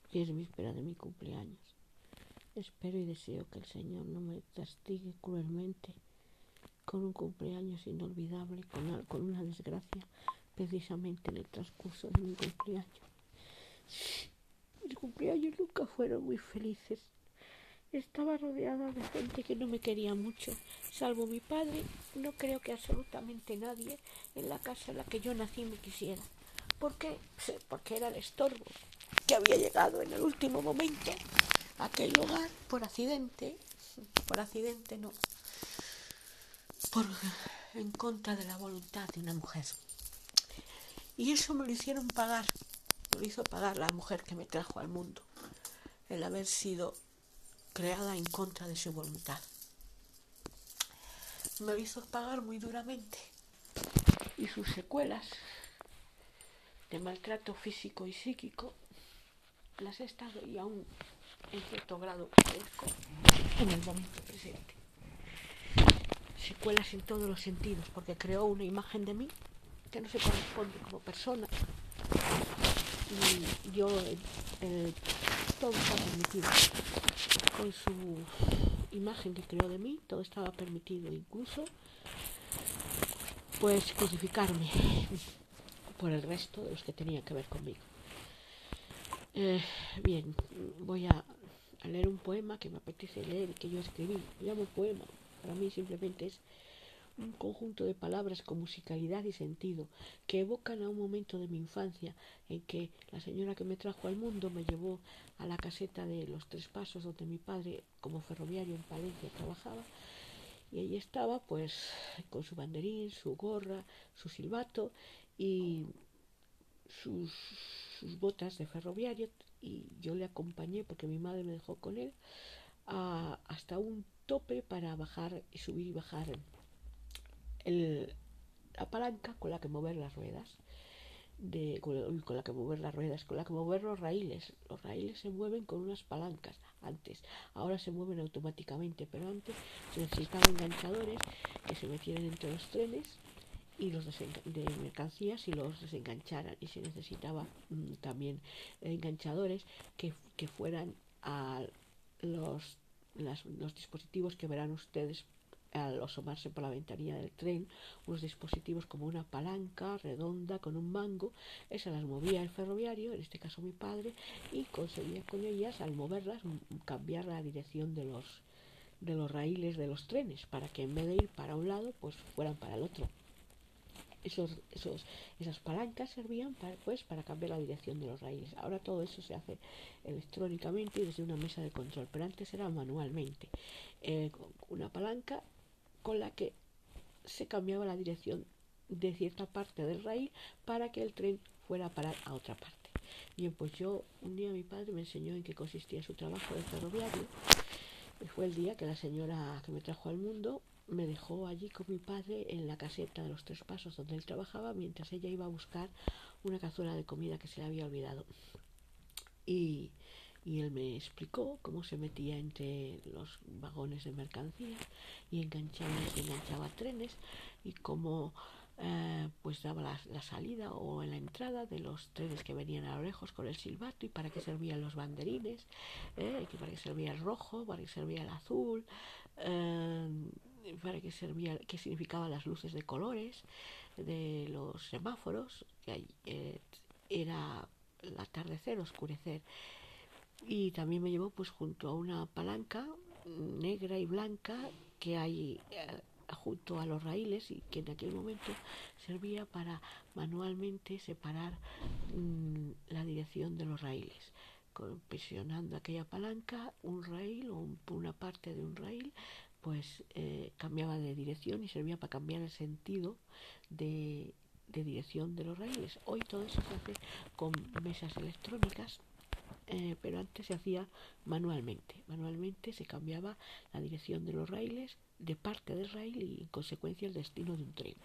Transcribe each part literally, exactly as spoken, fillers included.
y es víspera de mi cumpleaños. Espero y deseo que el Señor no me castigue cruelmente con un cumpleaños inolvidable, con, con una desgracia, precisamente en el transcurso de mi cumpleaños. Mis cumpleaños nunca fueron muy felices. Estaba rodeada de gente que no me quería mucho, salvo mi padre. No creo que absolutamente nadie en la casa en la que yo nací me quisiera. ¿Por qué? Porque era el estorbo que había llegado en el último momento a aquel hogar por accidente, por accidente no, por en contra de la voluntad de una mujer. Y eso me lo hicieron pagar, me lo hizo pagar la mujer que me trajo al mundo, el haber sido creada en contra de su voluntad. Me lo hizo pagar muy duramente, y sus secuelas de maltrato físico y psíquico las he estado y aún en cierto grado padezco en el momento presente. Secuelas en todos los sentidos, porque creó una imagen de mí que no se corresponde como persona, y yo eh, todo está permitido con su imagen que creó de mí, todo estaba permitido, incluso pues crucificarme por el resto de los que tenían que ver conmigo. Eh, bien, voy a, a leer un poema que me apetece leer y que yo escribí. Lo llamo poema, para mí simplemente es un conjunto de palabras con musicalidad y sentido que evocan a un momento de mi infancia en que la señora que me trajo al mundo me llevó a la caseta de los Tres Pasos, donde mi padre como ferroviario en Palencia trabajaba, y allí estaba pues con su banderín, su gorra, su silbato y sus, sus botas de ferroviario, y yo le acompañé porque mi madre me dejó con él a, hasta un tope para bajar y subir y bajar el, la palanca con la que mover las ruedas, de, con, con la que mover las ruedas, con la que mover los raíles. Los raíles se mueven con unas palancas antes, ahora se mueven automáticamente, pero antes se necesitaban enganchadores que se metieran entre los trenes y los de mercancías y los desengancharan, y se necesitaba mmm, también enganchadores que, que fueran a los, las, los dispositivos que verán ustedes al asomarse por la ventanilla del tren, unos dispositivos como una palanca redonda con un mango. Esas las movía el ferroviario, en este caso mi padre, y conseguía con ellas, al moverlas, cambiar la dirección de los de los raíles de los trenes, para que en vez de ir para un lado pues fueran para el otro. Esos, esos, esas palancas servían para, pues, para cambiar la dirección de los raíles. Ahora todo eso se hace electrónicamente y desde una mesa de control, pero antes era manualmente, eh, con una palanca con la que se cambiaba la dirección de cierta parte del raíl para que el tren fuera a parar a otra parte. Bien, pues yo, un día mi padre me enseñó en qué consistía su trabajo de ferroviario, y fue el día que la señora que me trajo al mundo me dejó allí con mi padre en la caseta de los Tres Pasos donde él trabajaba, mientras ella iba a buscar una cazuela de comida que se le había olvidado. Y, y él me explicó cómo se metía entre los vagones de mercancía y enganchaba, enganchaba trenes, y cómo eh, pues daba la, la salida o en la entrada de los trenes que venían a lo lejos con el silbato, y para qué servían los banderines, eh, para qué servía el rojo, para qué servía el azul, eh, para qué servía, qué significaban las luces de colores de los semáforos, que eh, era el atardecer, oscurecer. Y también me llevó pues junto a una palanca negra y blanca que hay eh, junto a los raíles, y que en aquel momento servía para manualmente separar mmm, la dirección de los raíles, presionando aquella palanca, un raíl o un, una parte de un raíl pues eh, cambiaba de dirección y servía para cambiar el sentido de, de dirección de los raíles. Hoy todo eso se hace con mesas electrónicas, eh, pero antes se hacía manualmente. Manualmente se cambiaba la dirección de los raíles, de parte del raíl, y en consecuencia el destino de un tren.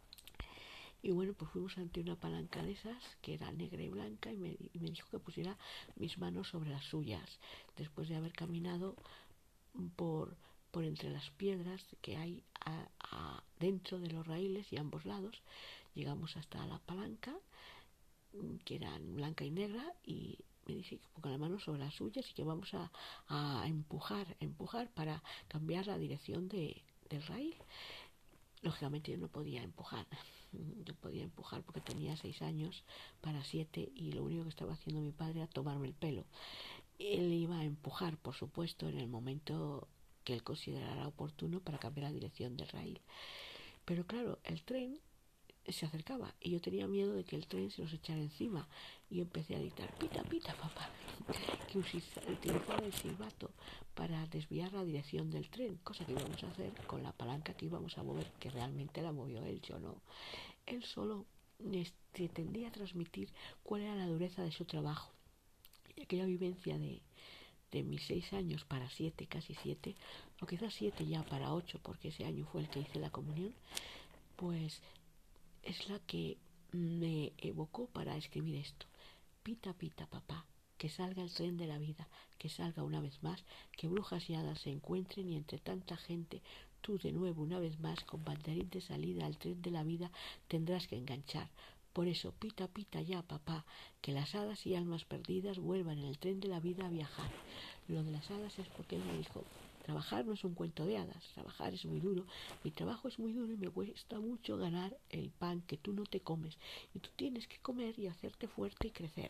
Y bueno, pues fuimos ante una palanca de esas que era negra y blanca, y me, y me dijo que pusiera mis manos sobre las suyas, después de haber caminado por, por entre las piedras que hay a, a, dentro de los raíles y a ambos lados. Llegamos hasta la palanca, que eran blanca y negra, y me dice que ponga la mano sobre las suyas y que vamos a, a empujar, a empujar para cambiar la dirección de, del raíl. Lógicamente yo no podía empujar, no podía empujar porque tenía seis años para siete y lo único que estaba haciendo mi padre era tomarme el pelo. Él iba a empujar, por supuesto, en el momento que él considerara oportuno para cambiar la dirección del raíl. Pero claro, el tren se acercaba y yo tenía miedo de que el tren se nos echara encima y empecé a gritar pita pita papá, que utilizaba el silbato para desviar la dirección del tren, cosa que íbamos a hacer con la palanca que íbamos a mover, que realmente la movió él, yo no. Él solo pretendía transmitir cuál era la dureza de su trabajo y aquella vivencia de de mis seis años para siete, casi siete, o quizás siete ya para ocho, porque ese año fue el que hice la comunión, pues es la que me evocó para escribir esto. Pita, pita, papá, que salga el tren de la vida, que salga una vez más, que brujas y hadas se encuentren y entre tanta gente, tú de nuevo una vez más, con banderín de salida al tren de la vida, tendrás que enganchar. Por eso, pita, pita ya, papá, que las hadas y almas perdidas vuelvan en el tren de la vida a viajar. Lo de las hadas es porque él me dijo, trabajar no es un cuento de hadas, trabajar es muy duro, mi trabajo es muy duro y me cuesta mucho ganar el pan que tú no te comes y tú tienes que comer y hacerte fuerte y crecer.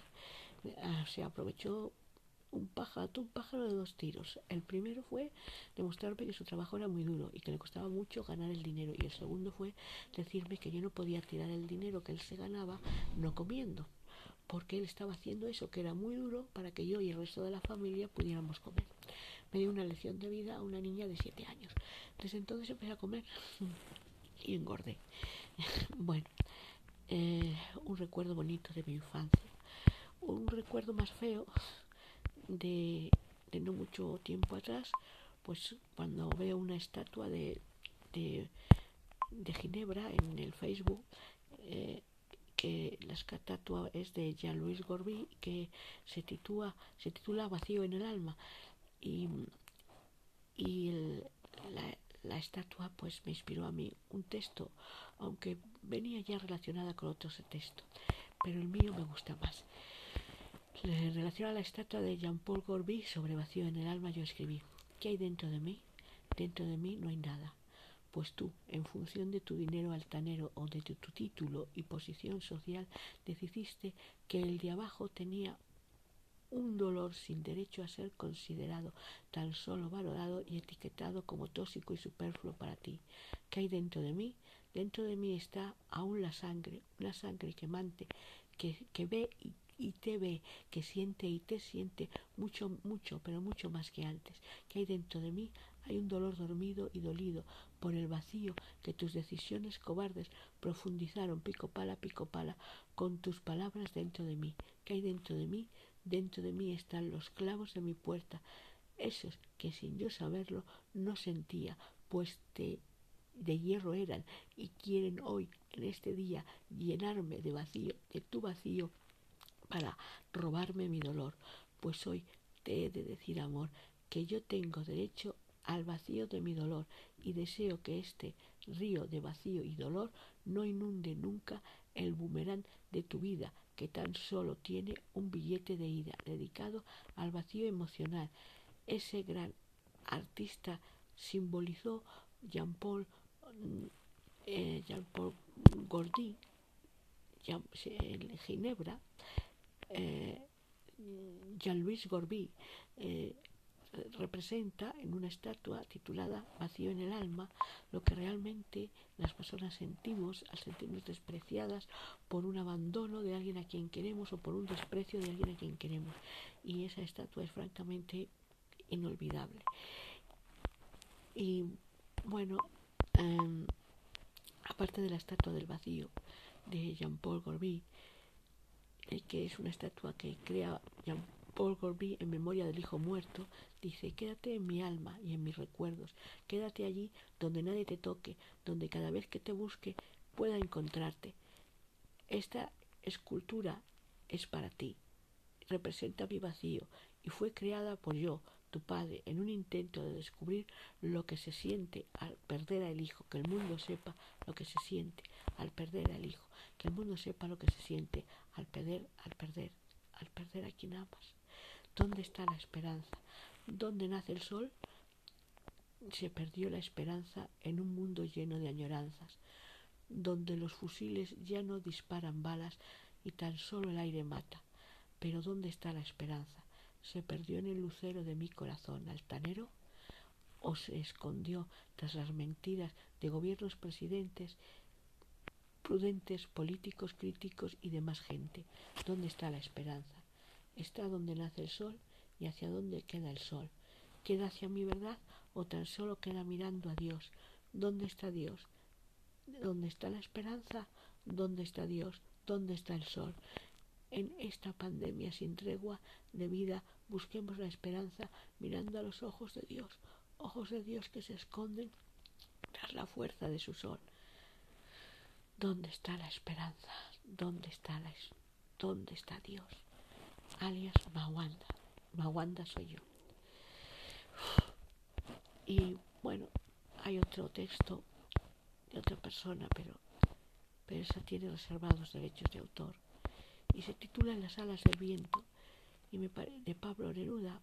Se aprovechó un pájaro, un pájaro de dos tiros. El primero fue demostrarme que su trabajo era muy duro y que le costaba mucho ganar el dinero, y el segundo fue decirme que yo no podía tirar el dinero que él se ganaba no comiendo, porque él estaba haciendo eso que era muy duro para que yo y el resto de la familia pudiéramos comer. Me dio una lección de vida a una niña de siete años. Desde entonces empecé a comer y engordé. Bueno, eh, un recuerdo bonito de mi infancia. Un recuerdo más feo de, de no mucho tiempo atrás, pues cuando veo una estatua de, de, de Ginebra en el Facebook, eh, que la estatua es de Jean-Louis Gorby, que se titula, se titula Vacío en el alma, y, y el, la, la estatua pues me inspiró a mí un texto, aunque venía ya relacionada con otros textos, pero el mío me gusta más. En relación a la estatua de Jean-Paul Gorby sobre Vacío en el alma, yo escribí: ¿qué hay dentro de mí? Dentro de mí no hay nada, pues tú, en función de tu dinero altanero o de tu, tu título y posición social, decidiste que el de abajo tenía un dolor sin derecho a ser considerado, tan solo valorado y etiquetado como tóxico y superfluo para ti. ¿Qué hay dentro de mí? Dentro de mí está aún la sangre, una sangre quemante que, que ve y y te ve, que siente y te siente mucho, mucho, pero mucho más que antes. Que hay dentro de mí, hay un dolor dormido y dolido por el vacío que tus decisiones cobardes profundizaron pico pala, pico pala, con tus palabras dentro de mí. Que hay dentro de mí, dentro de mí están los clavos de mi puerta, esos que sin yo saberlo no sentía, pues te de hierro eran y quieren hoy, en este día, llenarme de vacío, de tu vacío, para robarme mi dolor, pues hoy te he de decir, amor, que yo tengo derecho al vacío de mi dolor y deseo que este río de vacío y dolor no inunde nunca el boomerang de tu vida, que tan solo tiene un billete de ida dedicado al vacío emocional. Ese gran artista simbolizó Jean-Paul eh, Jean-Paul Gordy Jean, en Ginebra. Eh, Jean-Louis Gorby eh, representa en una estatua titulada Vacío en el alma lo que realmente las personas sentimos al sentirnos despreciadas por un abandono de alguien a quien queremos o por un desprecio de alguien a quien queremos, y esa estatua es francamente inolvidable. Y bueno, eh, aparte de la estatua del vacío de Jean-Paul Gorby, que es una estatua que crea Jean-Paul Gorby en memoria del hijo muerto, dice: quédate en mi alma y en mis recuerdos, quédate allí donde nadie te toque, donde cada vez que te busque pueda encontrarte. Esta escultura es para ti, representa mi vacío y fue creada por yo, tu padre, en un intento de descubrir lo que se siente al perder al hijo, que el mundo sepa lo que se siente al perder al hijo, que el mundo sepa lo que se siente al perder, al perder al perder a quien amas? ¿Dónde está la esperanza? ¿Dónde nace el sol? Se perdió la esperanza en un mundo lleno de añoranzas, donde los fusiles ya no disparan balas y tan solo el aire mata. Pero ¿dónde está la esperanza? ¿Se perdió en el lucero de mi corazón altanero? ¿O se escondió tras las mentiras de gobiernos, presidentes, prudentes, políticos, críticos y demás gente? ¿Dónde está la esperanza? ¿Está donde nace el sol? ¿Y hacia dónde queda el sol? ¿Queda hacia mi verdad o tan solo queda mirando a Dios? ¿Dónde está Dios? ¿Dónde está la esperanza? ¿Dónde está Dios? ¿Dónde está el sol? En esta pandemia sin tregua de vida busquemos la esperanza mirando a los ojos de Dios, ojos de Dios que se esconden tras la fuerza de su sol. ¿Dónde está la esperanza? ¿Dónde está la es- ¿Dónde está Dios? Alias Mawanda. Mawanda soy yo. Y bueno, hay otro texto de otra persona, pero, pero esa tiene reservados derechos de autor. Y se titula En las alas del viento. Y me pare, de Pablo Neruda.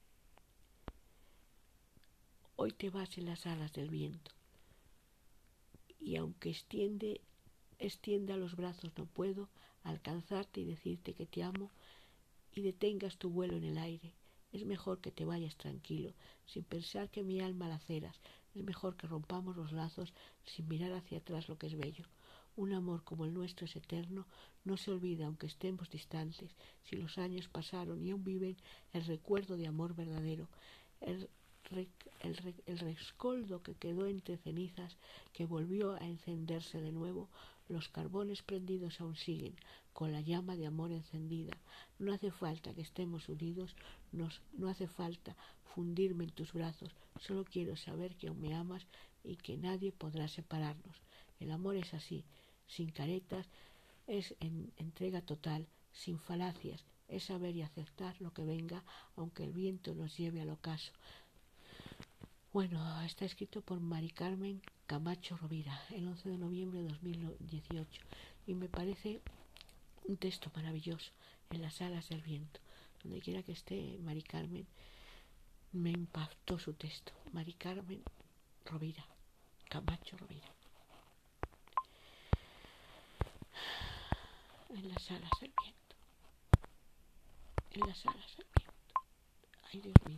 Hoy te vas en las alas del viento. Y aunque extiende, extienda los brazos, no puedo alcanzarte y decirte que te amo y detengas tu vuelo en el aire. Es mejor que te vayas tranquilo, sin pensar que mi alma laceras. Es mejor que rompamos los lazos sin mirar hacia atrás lo que es bello. Un amor como el nuestro es eterno, no se olvida aunque estemos distantes. Si los años pasaron y aún viven el recuerdo de amor verdadero, el, re, el, re, el rescoldo que quedó entre cenizas, que volvió a encenderse de nuevo, los carbones prendidos aún siguen, con la llama de amor encendida. No hace falta que estemos unidos, nos, no hace falta fundirme en tus brazos, solo quiero saber que aún me amas y que nadie podrá separarnos. El amor es así, sin caretas, es en entrega total, sin falacias, es saber y aceptar lo que venga, aunque el viento nos lleve al ocaso. Bueno, está escrito por Mari Carmen Camacho Rovira, el once de noviembre de dos mil dieciocho, y me parece un texto maravilloso, En las alas del viento. Donde quiera que esté Mari Carmen, me impactó su texto. Mari Carmen Rovira, Camacho Rovira. En las alas del viento. En las alas del viento. Ay, Dios mío.